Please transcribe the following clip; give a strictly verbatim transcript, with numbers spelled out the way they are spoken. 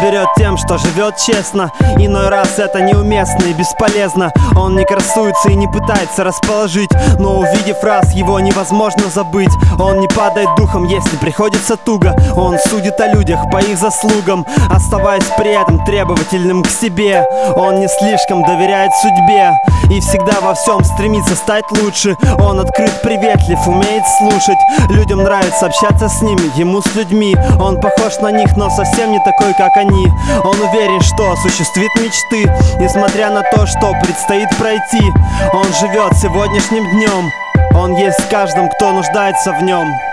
берет тем, что живет честно. Иной раз это неуместно и бесполезно. Он не красуется и не пытается расположить, но увидев раз, его невозможно забыть. Он не падает духом, если приходится туго. Он судит о людях по их заслугам, оставаясь при этом требовательным к себе. Он не слишком доверяет судьбе и всегда во всем стремится стать лучше. Он открыт, приветлив, умеет слушать. Людям нравится общаться с ними, ему с людьми. Он похож на них, но совсем не такой, как они. Он уверен, что осуществит мечты, несмотря на то, что предстоит пройти. Он живет сегодняшним днем. Он есть в каждом, кто нуждается в нем.